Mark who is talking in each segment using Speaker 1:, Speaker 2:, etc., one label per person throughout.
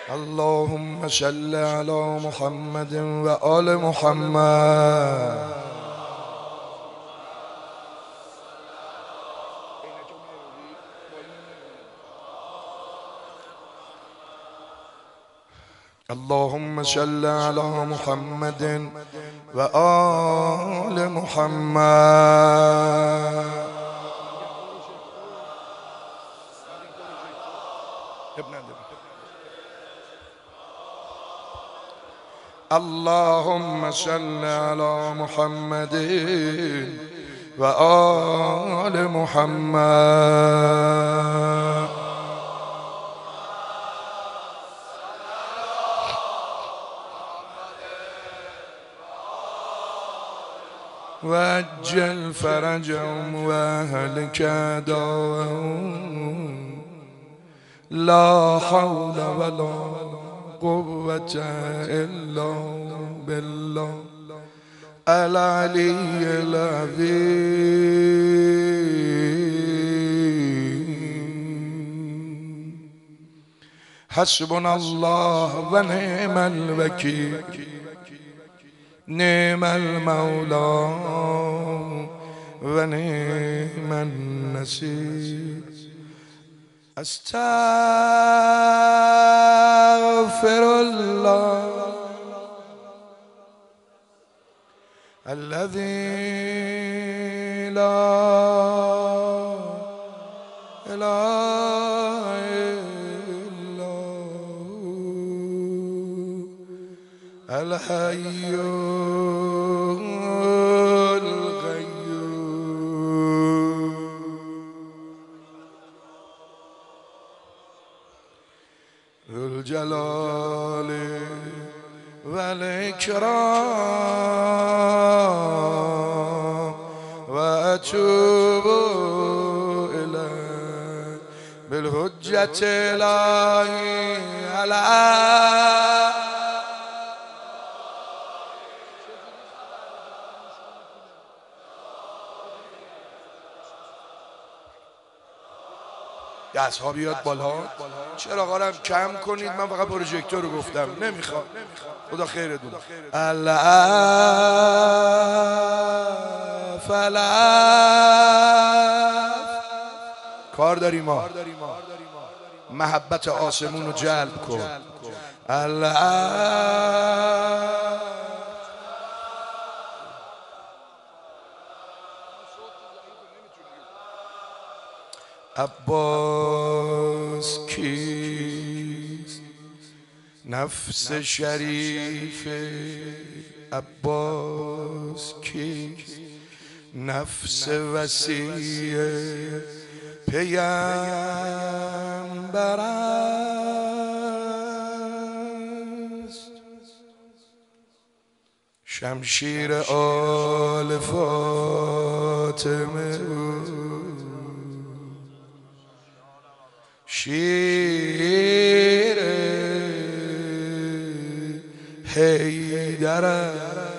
Speaker 1: اللهم صل على محمد وآل محمد. اللهم صل على محمد وآل محمد. اللهم صل على محمد وآل محمد. وعجل فرجهم واهلك داءهم. لا حول ولا قوة إلا بالله العلي العظيم. حسبنا الله ونعم الوكيل، نعم المولى ونعم النصير. استغفر الله الذي لا إله إلا هو الحي القيوم. ذو الجلال والإكرام. وأتوب إليه بالحجة الإلهية على دست ها بیاد بالا. چراغارم کم کنید، من فقط پروژکتور رو گفتم، نمیخوام. خدا خیرتون. الله فلا کار داریم ما، محبت آسمون رو جلب کن. الله عباس کیست؟ نفس شریف عباس کیست؟ نفس وسیع پیامبر است. شمشیر آل فاطمه، شیر حیدر است.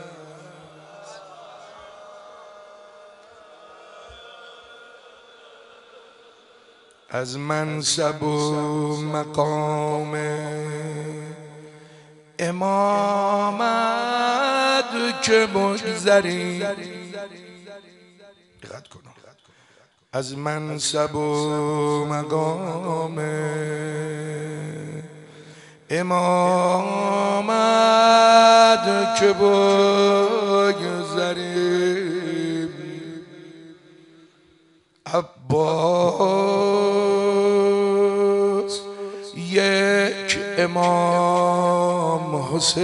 Speaker 1: از منصب و مقام امامت که بگذری، دقت کن، از منصب و مقام امامت که بگذری، عباس یک امام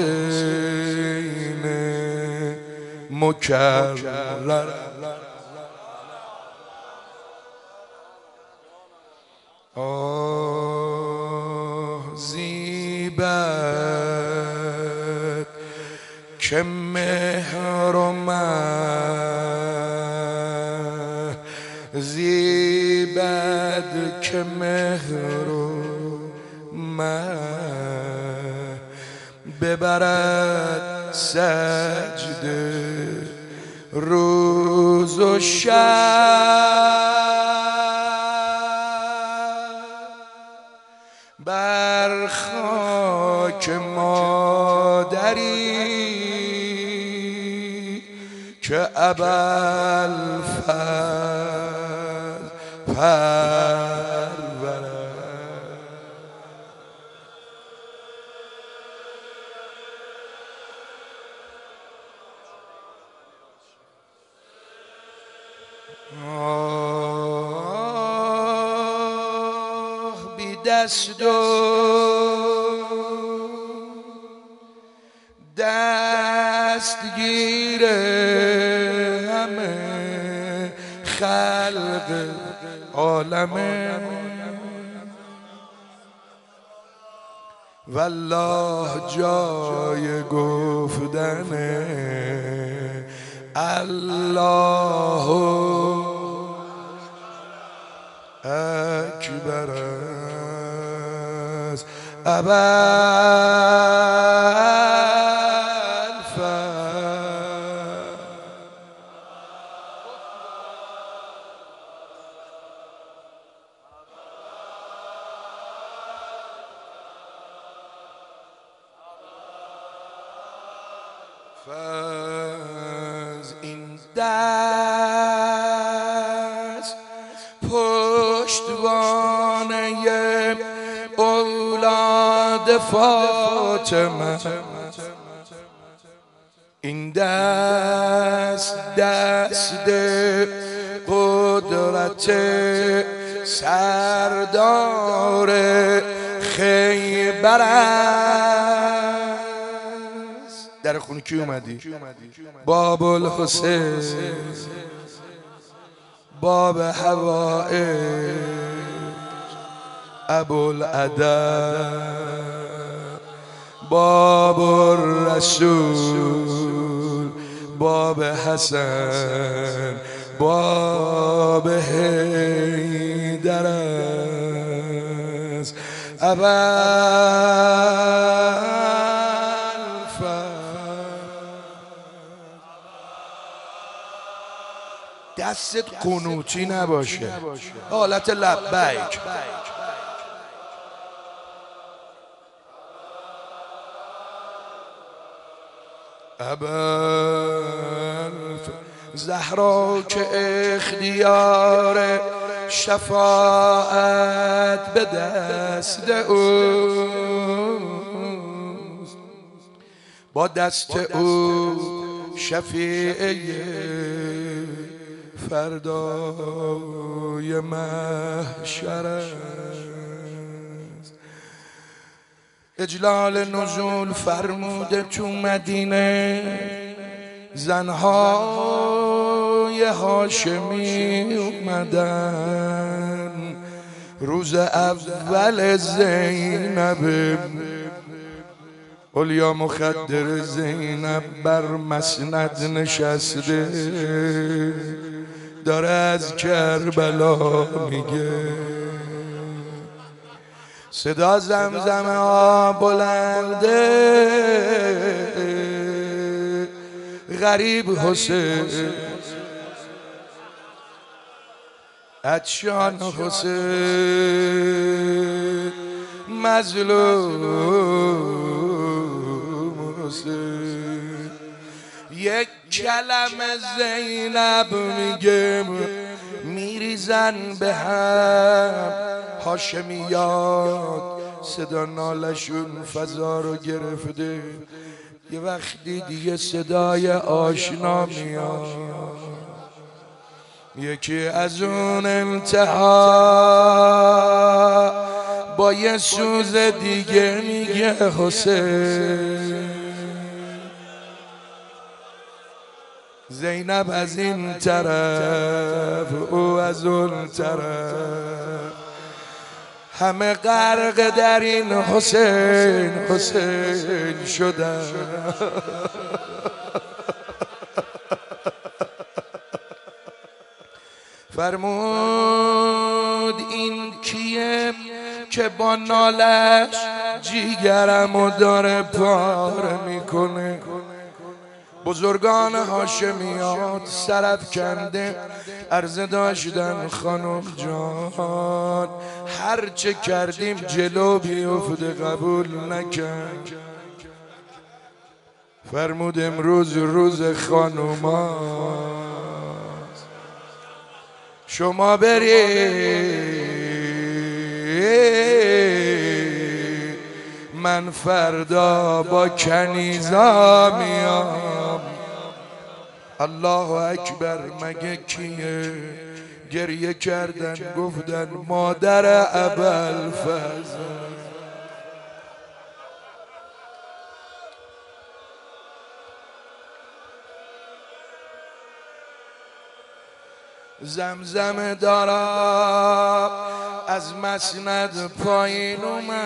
Speaker 1: حسین مکرر. زیبد که مهر و مه، زیبد که مهر و مه، ببرد سجده روز و شب بر در خاک مادری که ابوالفضل پرورد. بی دست و دستگیر همه خلق عالمه، والله جای گفتنه الله اکبر است. این دست پشتوانه اولاد فاطمه، این دست دست قدرت سردار خیبر است. در خونه کی اومدی؟ باب الحسین، باب حوائج، ابوالادب، باب الرسول، باب حسن، باب حیدر است. دستت قنوتی نباشه، حالت لبیک. زهرا که اختیار شفاعت به دست اوست، با دست او شفیع فردای محشر است. اجلال نزول فرموده تو مدینه، زنهای هاشمی اومدن روز اول زینب، اولیا مخدر زینب بر مسند نشسته داره از کربلا میگه، صدا زمزمه ها بلنده، غریب حسین، عطشان حسین، مظلوم حسین. یک کلمه زینب میگه میریزن به هم، هاشمیات صدا نالشون فضا رو گرفته. یه وقتی دیگه صدای آشنا میاد، یکی از اون انتها با یه سوز دیگه میگه حسین. زینب از این طرف، او از اون طرف، همه غرق در این حسین حسین شدن. فرمود این کیه که با نالش جیگرمو داره پاره میکنه؟ بزرگان هاشمیات سرافکنده عرضه داشتن خانم جان هر چه کردیم جلو بیفته قبول نکرد. فرمود امروز روز خانوماست، شما برید من فردا با کنیزا میام. الله اکبر. مگه کیه؟ گریه کردن گفتن مادر ابوالفضل. زمزم دارا از مسند پایین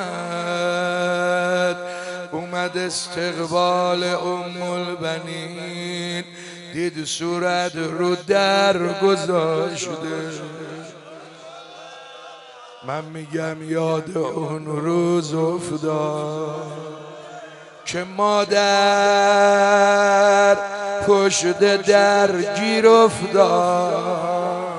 Speaker 1: اومد استقبال البنین. دید صورت رو در گذاشته. من میگم یاد اون روز افتاد که مادر پشت در گیر افتاد.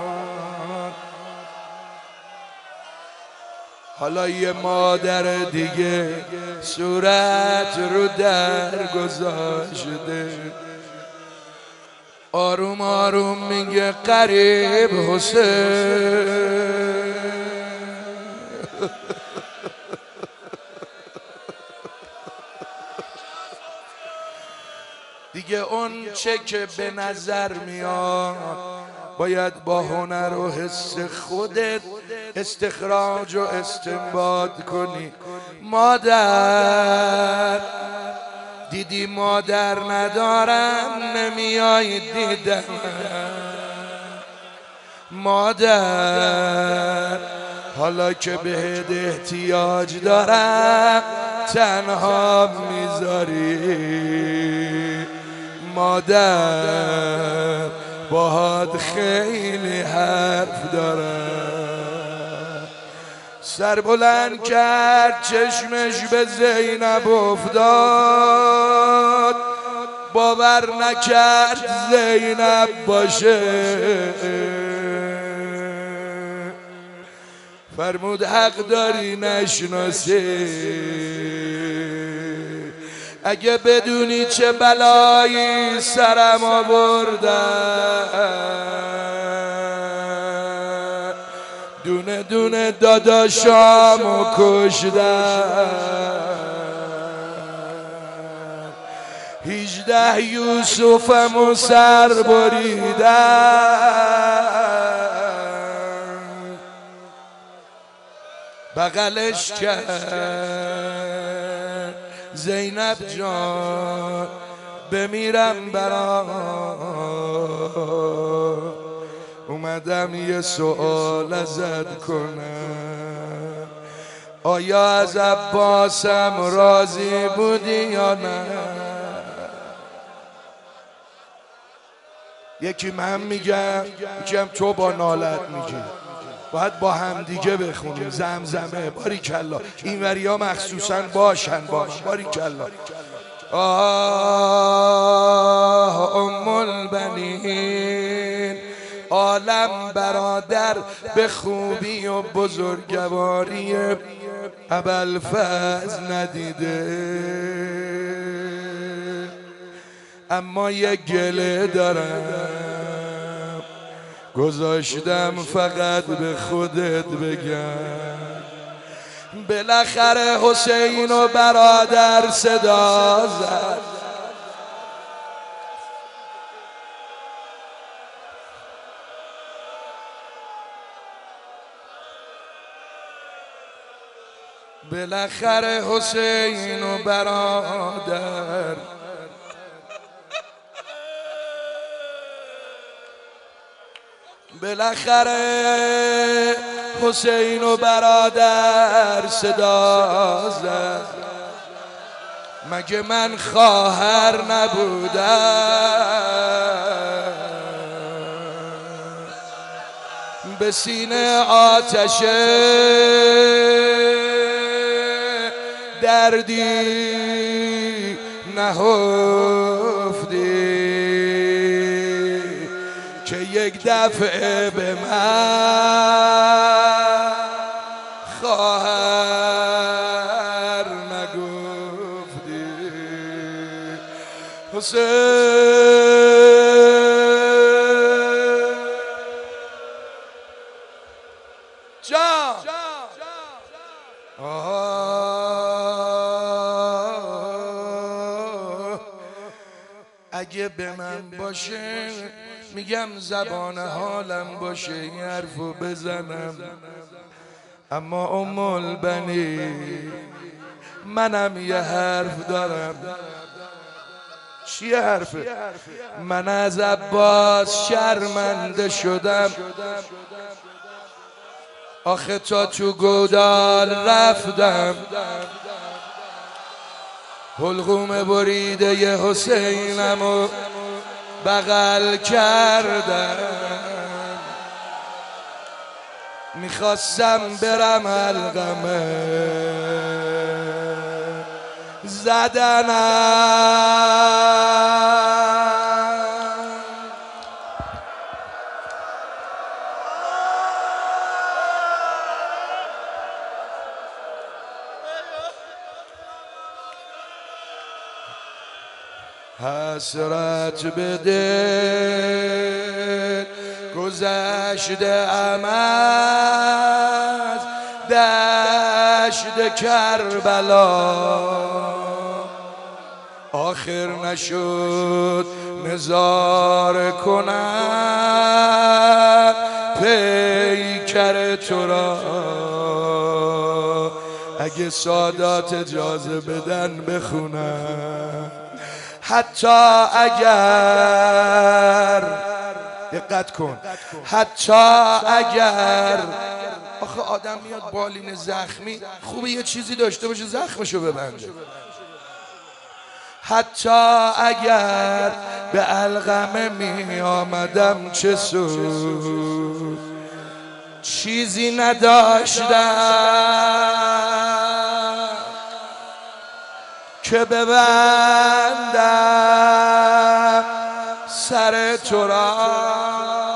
Speaker 1: حالا یه مادر دیگه صورت رو در گذاشته. آروم آروم میگه قریب حسین. دیگه اون چه که به نظر میاد باید با هنر و حس خودت استخراج و استنباط کنی. مادر دیدی مادر ندارم نمیای دیدن. مادر حالا که بهت احتیاج دارم تنها میذاری. مادر باهات خیلی حرف دارم. سر بلند کرد چشمش به زینب افتاد. باور نکرد زینب باشه. فرمود حق داری نشناسی. اگه بدونی چه بلایی سرم آوردن. دونه دونه داداشامو کشدن. 18 یوسفمو سر بریدن. بغلش کرد زینب جان بمیرم برات. اومدم یه سؤال ازت کنم. آیا از عباسم راضی بودی یا نه؟ یکی من میگم یکیم تو با نالت میگی. باید با همدیگه بخونیم زمزمه. باریکلا. این وریا مخصوصا باشن باریکلا. آه ام البنین عالم برادر به خوبی و بزرگواری ابوالفضل ندیده. اما یه گله دارم گذاشتم فقط به خودت بگم. بالاخره حسین و برادر صدا زد. بالاخره حسین و برادر بالاخره حسین و برادر صدا زد. مگه من خواهر نبودم؟ به سینه آتش دردی نهفتی. یک دفعه به من خواهر نگفتی حسین جان اگه به من باشه میگم زبان حالم باشه این حرفو بزنم، اما ام البنی منم یه حرف دارم. چیه حرفه؟ من از عباس شرمنده شدم، آخه تا تو گودال رفتم حلقوم بریده ی حسینمو بغل کردم، میخواستم برم حلقمه زدنم. حسرت بده گذشته ام از دشت کربلا، آخر نشد نظاره کنم پیکر تو را، اگه سادات اجازه بدن بخونم. حتی اگر دقت کن، حتی اگر آخه آدم میاد بالین زخمی خوبه یه چیزی داشته باشه زخمشو ببنده، حتی اگر به علقمه می آمدم چه سود، چیزی نداشتم که ببندم سر تو را.